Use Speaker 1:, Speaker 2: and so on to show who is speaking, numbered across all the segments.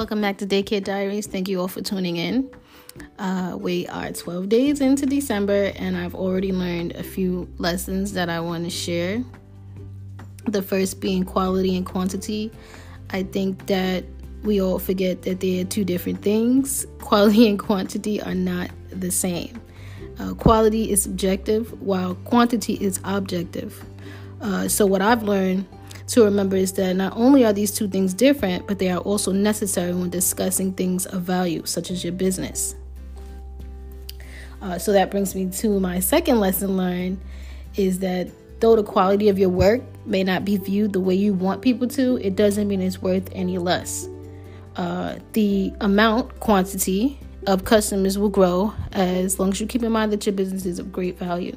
Speaker 1: Welcome back to Daycare Diaries. Thank you all for tuning in. We are 12 days into December, and I've already learned a few lessons that I want to share. The first being quality and quantity. I think that we all forget that they are two different things. Quality and quantity are not the same. Quality is subjective, while quantity is objective. So what I've learned to remember is that not only are these two things different, but they are also necessary when discussing things of value, such as your business. So that brings me to my second lesson learned, is that though the quality of your work may not be viewed the way you want people to, it doesn't mean it's worth any less. The quantity of customers will grow as long as you keep in mind that your business is of great value.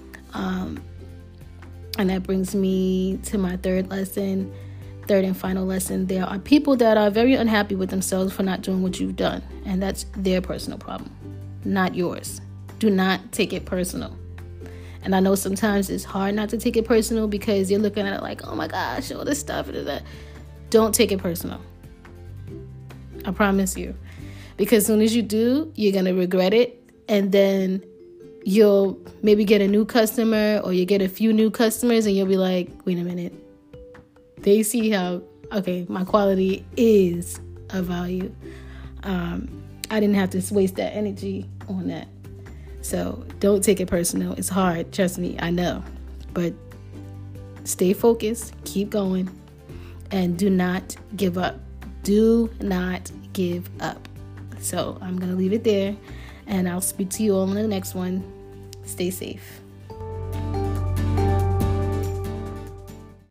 Speaker 1: And that brings me to my third and final lesson. There are people that are very unhappy with themselves for not doing what you've done. And that's their personal problem, not yours. Do not take it personal. And I know sometimes it's hard not to take it personal because you're looking at it like, oh my gosh, all this stuff. Don't take it personal. I promise you. Because as soon as you do, you're going to regret it. And then you'll maybe get a new customer, or you get a few new customers, and you'll be like, wait a minute. They see how, my quality is of value. I didn't have to waste that energy on that. So don't take it personal. It's hard. Trust me. I know. But stay focused. Keep going. And do not give up. Do not give up. So I'm going to leave it there. And I'll speak to you all in the next one. Stay safe.